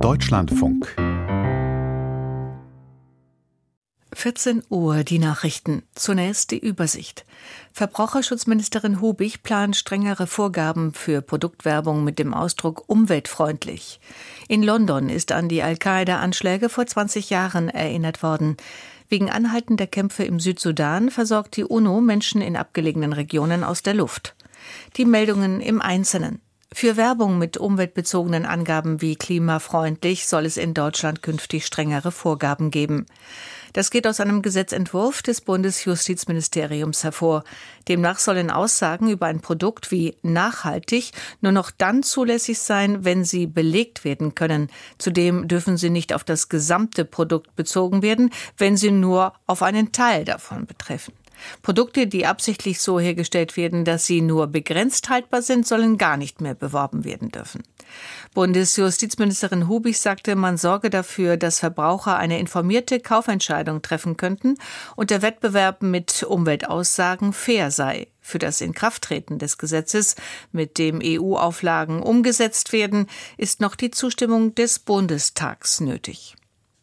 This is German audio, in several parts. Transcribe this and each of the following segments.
Deutschlandfunk. 14 Uhr, die Nachrichten. Zunächst die Übersicht. Verbraucherschutzministerin Hubig plant strengere Vorgaben für Produktwerbung mit dem Ausdruck umweltfreundlich. In London ist an die Al-Qaida-Anschläge vor 20 Jahren erinnert worden. Wegen anhaltender Kämpfe im Südsudan versorgt die UNO Menschen in abgelegenen Regionen aus der Luft. Die Meldungen im Einzelnen. Für Werbung mit umweltbezogenen Angaben wie klimafreundlich soll es in Deutschland künftig strengere Vorgaben geben. Das geht aus einem Gesetzentwurf des Bundesjustizministeriums hervor. Demnach sollen Aussagen über ein Produkt wie nachhaltig nur noch dann zulässig sein, wenn sie belegt werden können. Zudem dürfen sie nicht auf das gesamte Produkt bezogen werden, wenn sie nur auf einen Teil davon betreffen. Produkte, die absichtlich so hergestellt werden, dass sie nur begrenzt haltbar sind, sollen gar nicht mehr beworben werden dürfen. Bundesjustizministerin Hubig sagte, man sorge dafür, dass Verbraucher eine informierte Kaufentscheidung treffen könnten und der Wettbewerb mit Umweltaussagen fair sei. Für das Inkrafttreten des Gesetzes, mit dem EU-Auflagen umgesetzt werden, ist noch die Zustimmung des Bundestags nötig.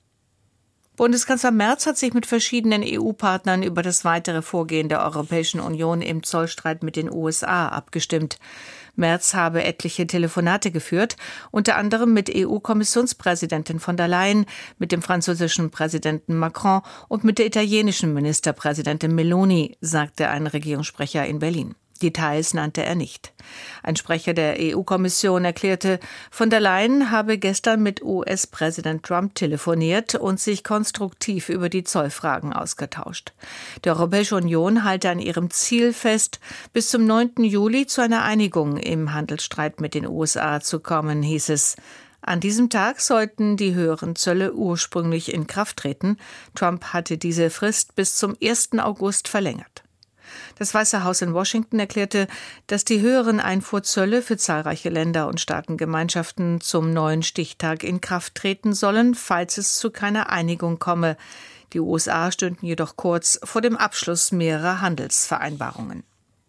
Bundeskanzler Merz hat sich mit verschiedenen EU-Partnern über das weitere Vorgehen der Europäischen Union im Zollstreit mit den USA abgestimmt. Merz habe etliche Telefonate geführt, unter anderem mit EU-Kommissionspräsidentin von der Leyen, mit dem französischen Präsidenten Macron und mit der italienischen Ministerpräsidentin Meloni, sagte ein Regierungssprecher in Berlin. Details nannte er nicht. Ein Sprecher der EU-Kommission erklärte, von der Leyen habe gestern mit US-Präsident Trump telefoniert und sich konstruktiv über die Zollfragen ausgetauscht. Die Europäische Union halte an ihrem Ziel fest, bis zum 9. Juli zu einer Einigung im Handelsstreit mit den USA zu kommen, hieß es. An diesem Tag sollten die höheren Zölle ursprünglich in Kraft treten. Trump hatte diese Frist bis zum 1. August verlängert. Das Weiße Haus in Washington erklärte, dass die höheren Einfuhrzölle für zahlreiche Länder und Staatengemeinschaften zum neuen Stichtag in Kraft treten sollen, falls es zu keiner Einigung komme. Die USA stünden jedoch kurz vor dem Abschluss mehrerer Handelsvereinbarungen.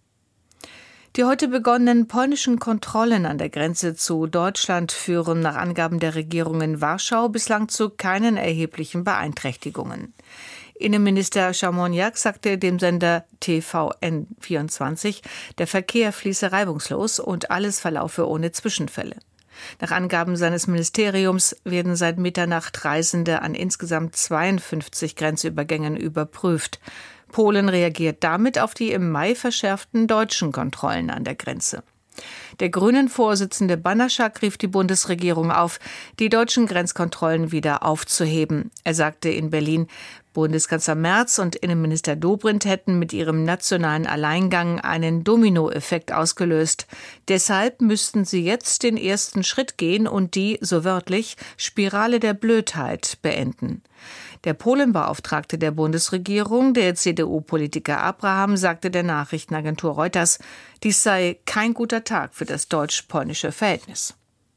Die heute begonnenen polnischen Kontrollen an der Grenze zu Deutschland führen nach Angaben der Regierung in Warschau bislang zu keinen erheblichen Beeinträchtigungen. Innenminister Siemoniak sagte dem Sender TVN24, der Verkehr fließe reibungslos und alles verlaufe ohne Zwischenfälle. Nach Angaben seines Ministeriums werden seit Mitternacht Reisende an insgesamt 52 Grenzübergängen überprüft. Polen reagiert damit auf die im Mai verschärften deutschen Kontrollen an der Grenze. Der Grünen-Vorsitzende Banaschak rief die Bundesregierung auf, die deutschen Grenzkontrollen wieder aufzuheben. Er sagte in Berlin, Bundeskanzler Merz und Innenminister Dobrindt hätten mit ihrem nationalen Alleingang einen Dominoeffekt ausgelöst. Deshalb müssten sie jetzt den ersten Schritt gehen und die, so wörtlich, Spirale der Blödheit beenden. Der Polenbeauftragte der Bundesregierung, der CDU-Politiker Abraham, sagte der Nachrichtenagentur Reuters, dies sei kein guter Tag für das deutsch-polnische Verhältnis.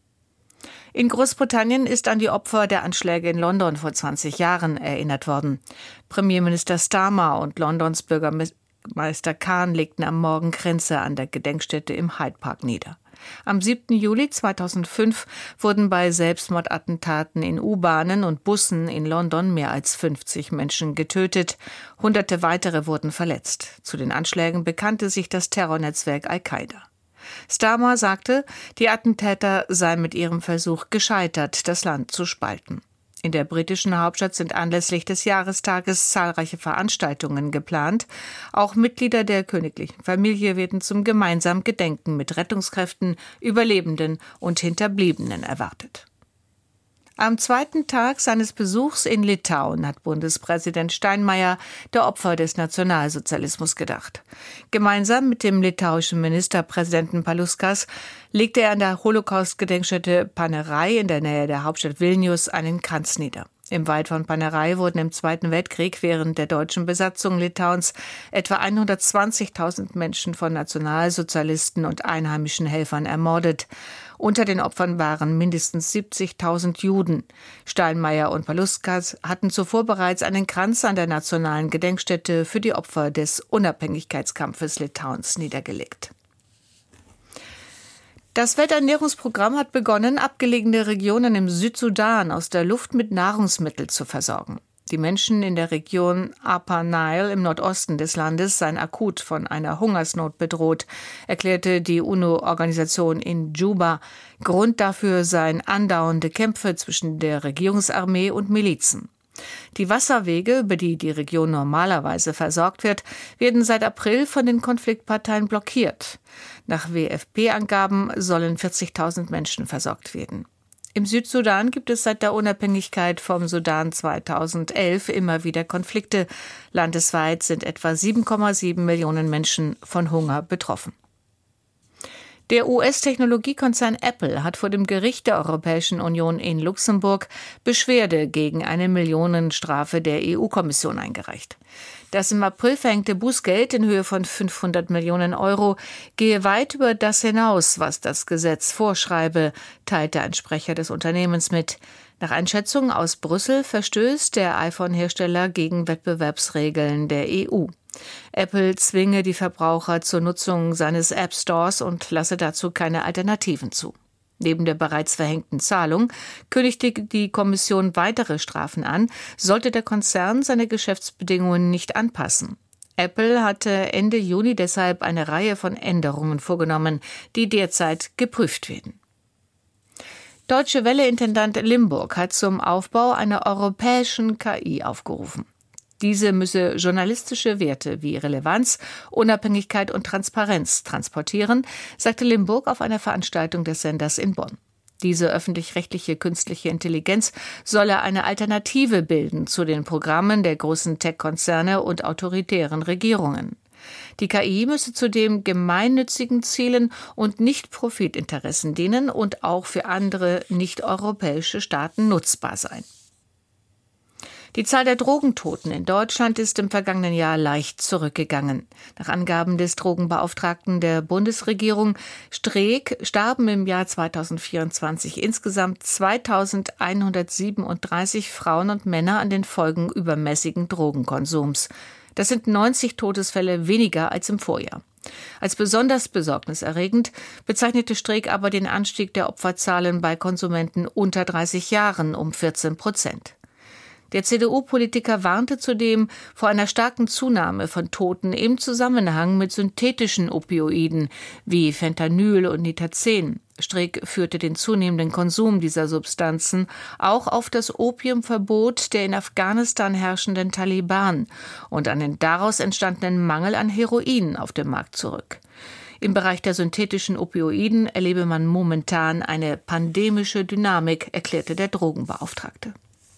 In Großbritannien ist an die Opfer der Anschläge in London vor 20 Jahren erinnert worden. Premierminister Starmer und Londons Bürgermeister Khan legten am Morgen Kränze an der Gedenkstätte im Hyde Park nieder. Am 7. Juli 2005 wurden bei Selbstmordattentaten in U-Bahnen und Bussen in London mehr als 50 Menschen getötet. Hunderte weitere wurden verletzt. Zu den Anschlägen bekannte sich das Terrornetzwerk Al-Qaida. Starmer sagte, die Attentäter seien mit ihrem Versuch gescheitert, das Land zu spalten. In der britischen Hauptstadt sind anlässlich des Jahrestages zahlreiche Veranstaltungen geplant. Auch Mitglieder der königlichen Familie werden zum gemeinsamen Gedenken mit Rettungskräften, Überlebenden und Hinterbliebenen erwartet. Am zweiten Tag seines Besuchs in Litauen hat Bundespräsident Steinmeier der Opfer des Nationalsozialismus gedacht. Gemeinsam mit dem litauischen Ministerpräsidenten Paluckas legte er an der Holocaust-Gedenkstätte Panerai in der Nähe der Hauptstadt Vilnius einen Kranz nieder. Im Wald von Panerai wurden im Zweiten Weltkrieg während der deutschen Besatzung Litauens etwa 120.000 Menschen von Nationalsozialisten und einheimischen Helfern ermordet. Unter den Opfern waren mindestens 70.000 Juden. Steinmeier und Paluckas hatten zuvor bereits einen Kranz an der nationalen Gedenkstätte für die Opfer des Unabhängigkeitskampfes Litauens niedergelegt. Das Welternährungsprogramm hat begonnen, abgelegene Regionen im Südsudan aus der Luft mit Nahrungsmitteln zu versorgen. Die Menschen in der Region Upper Nile im Nordosten des Landes seien akut von einer Hungersnot bedroht, erklärte die UNO-Organisation in Juba. Grund dafür seien andauernde Kämpfe zwischen der Regierungsarmee und Milizen. Die Wasserwege, über die die Region normalerweise versorgt wird, werden seit April von den Konfliktparteien blockiert. Nach WFP-Angaben sollen 40.000 Menschen versorgt werden. Im Südsudan gibt es seit der Unabhängigkeit vom Sudan 2011 immer wieder Konflikte. Landesweit sind etwa 7,7 Millionen Menschen von Hunger betroffen. Der US-Technologiekonzern Apple hat vor dem Gericht der Europäischen Union in Luxemburg Beschwerde gegen eine Millionenstrafe der EU-Kommission eingereicht. Das im April verhängte Bußgeld in Höhe von 500 Millionen Euro gehe weit über das hinaus, was das Gesetz vorschreibe, teilte ein Sprecher des Unternehmens mit. Nach Einschätzung aus Brüssel verstößt der iPhone-Hersteller gegen Wettbewerbsregeln der EU. Apple zwinge die Verbraucher zur Nutzung seines App Stores und lasse dazu keine Alternativen zu. Neben der bereits verhängten Zahlung kündigte die Kommission weitere Strafen an, sollte der Konzern seine Geschäftsbedingungen nicht anpassen. Apple hatte Ende Juni deshalb eine Reihe von Änderungen vorgenommen, die derzeit geprüft werden. Deutsche Welle-Intendant Limburg hat zum Aufbau einer europäischen KI aufgerufen. Diese müsse journalistische Werte wie Relevanz, Unabhängigkeit und Transparenz transportieren, sagte Limburg auf einer Veranstaltung des Senders in Bonn. Diese öffentlich-rechtliche künstliche Intelligenz solle eine Alternative bilden zu den Programmen der großen Tech-Konzerne und autoritären Regierungen. Die KI müsse zudem gemeinnützigen Zielen und Nicht-Profitinteressen dienen und auch für andere nicht-europäische Staaten nutzbar sein. Die Zahl der Drogentoten in Deutschland ist im vergangenen Jahr leicht zurückgegangen. Nach Angaben des Drogenbeauftragten der Bundesregierung Streeck starben im Jahr 2024 insgesamt 2.137 Frauen und Männer an den Folgen übermäßigen Drogenkonsums. Das sind 90 Todesfälle weniger als im Vorjahr. Als besonders besorgniserregend bezeichnete Streeck aber den Anstieg der Opferzahlen bei Konsumenten unter 30 Jahren um 14%. Der CDU-Politiker warnte zudem vor einer starken Zunahme von Toten im Zusammenhang mit synthetischen Opioiden wie Fentanyl und Nitazen. Streeck führte den zunehmenden Konsum dieser Substanzen auch auf das Opiumverbot der in Afghanistan herrschenden Taliban und an den daraus entstandenen Mangel an Heroin auf dem Markt zurück. Im Bereich der synthetischen Opioiden erlebe man momentan eine pandemische Dynamik, erklärte der Drogenbeauftragte.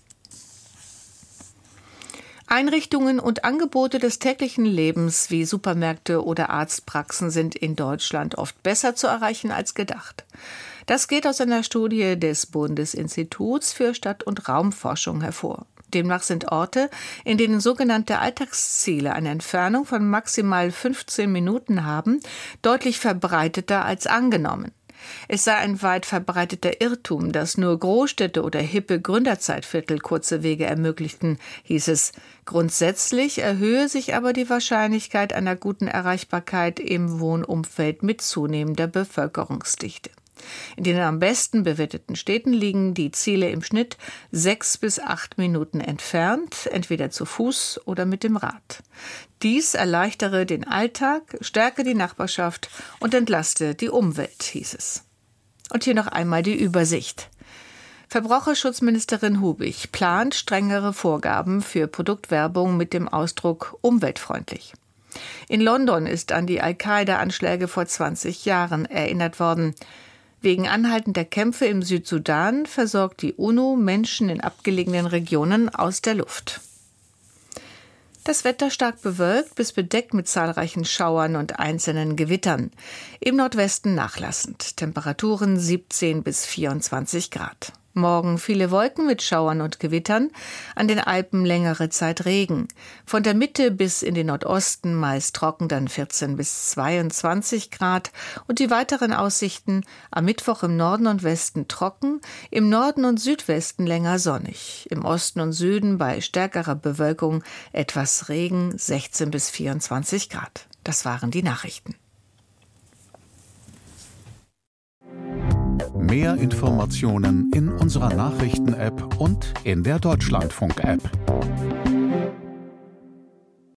Einrichtungen und Angebote des täglichen Lebens wie Supermärkte oder Arztpraxen sind in Deutschland oft besser zu erreichen als gedacht. Das geht aus einer Studie des Bundesinstituts für Stadt- und Raumforschung hervor. Demnach sind Orte, in denen sogenannte Alltagsziele eine Entfernung von maximal 15 Minuten haben, deutlich verbreiteter als angenommen. Es sei ein weit verbreiteter Irrtum, dass nur Großstädte oder hippe Gründerzeitviertel kurze Wege ermöglichten, hieß es. Grundsätzlich erhöhe sich aber die Wahrscheinlichkeit einer guten Erreichbarkeit im Wohnumfeld mit zunehmender Bevölkerungsdichte. In den am besten bewerteten Städten liegen die Ziele im Schnitt 6 bis 8 Minuten entfernt, entweder zu Fuß oder mit dem Rad. Dies erleichtere den Alltag, stärke die Nachbarschaft und entlaste die Umwelt, hieß es. Und hier noch einmal die Übersicht. Verbraucherschutzministerin Hubig plant strengere Vorgaben für Produktwerbung mit dem Ausdruck umweltfreundlich. In London ist an die Al-Qaida-Anschläge vor 20 Jahren erinnert worden. Wegen anhaltender Kämpfe im Südsudan versorgt die UNO Menschen in abgelegenen Regionen aus der Luft. Das Wetter stark bewölkt bis bedeckt mit zahlreichen Schauern und einzelnen Gewittern. Im Nordwesten nachlassend. Temperaturen 17 bis 24 Grad. Morgen viele Wolken mit Schauern und Gewittern, an den Alpen längere Zeit Regen. Von der Mitte bis in den Nordosten meist trocken, dann 14 bis 22 Grad. Und die weiteren Aussichten: am Mittwoch im Norden und Westen trocken, im Norden und Südwesten länger sonnig. Im Osten und Süden bei stärkerer Bewölkung etwas Regen, 16 bis 24 Grad. Das waren die Nachrichten. Mehr Informationen in unserer Nachrichten-App und in der Deutschlandfunk-App.